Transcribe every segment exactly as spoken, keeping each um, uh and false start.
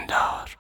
پندار.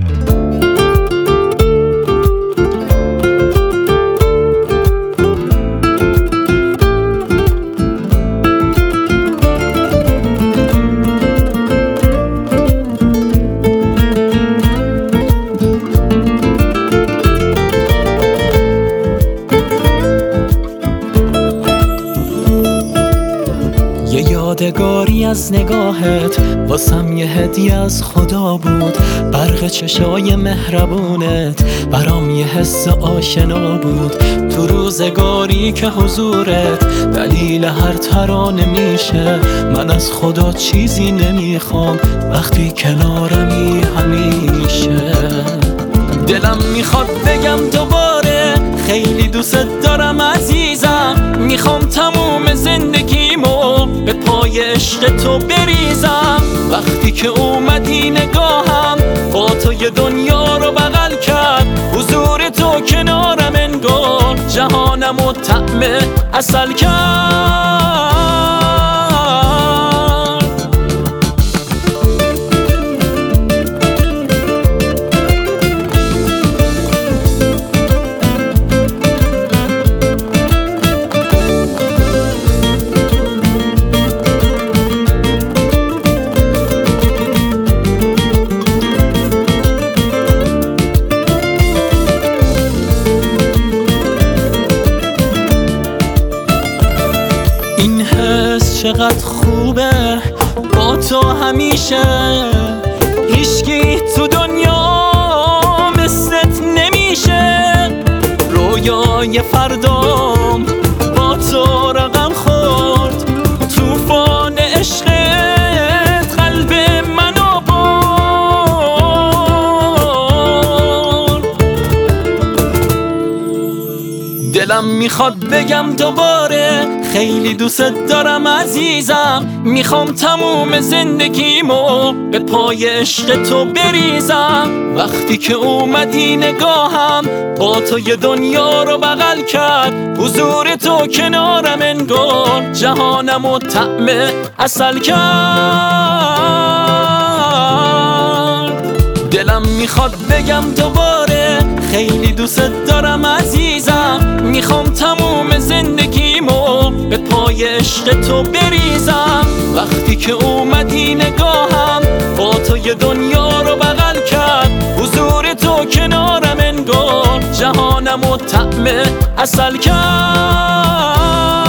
یه یادگاری از نگاهت واسم یه هدیه از خدا بود. برق چشای مهربونت برام یه حس آشنا بود. تو روزگاری که حضورت دلیل هر ترانه میشه، من از خدا چیزی نمیخوام وقتی کنارمی همیشه. دلم میخواد بگم دوباره خیلی دوست دارم عزیزم، میخوام تموم زندگیمو به پای عشق تو بریزم. وقتی که اومدی نگاهم با تو یه دنیا رو بغل کرد، حضور تو کنارم انگار جهانمو طعم عسل کرد. این حس چقدر خوبه با تو همیشه، هیچکی تو دنیا مثلت نمیشه. رویای فردام با تو رقم خورد، توفان عشقت قلب منو برد. دلم میخواد بگم دوباره خیلی دوست دارم عزیزم، میخوام تموم زندگیمو به پای عشق تو بریزم. وقتی که اومدی نگاهم با تو یه دنیا رو بغل کرد، حضور تو کنارم انگار جهانمو طعم عسل کرد. دلم میخواد بگم دوباره خیلی دوست دارم عزیزم، میخوام تموم زندگیمو به پای عشق تو بریزم. وقتی که اومدی نگاهم با تو یه دنیا رو بغل کرد، حضور تو کنارم انگار جهانمو طعم عسل کرد.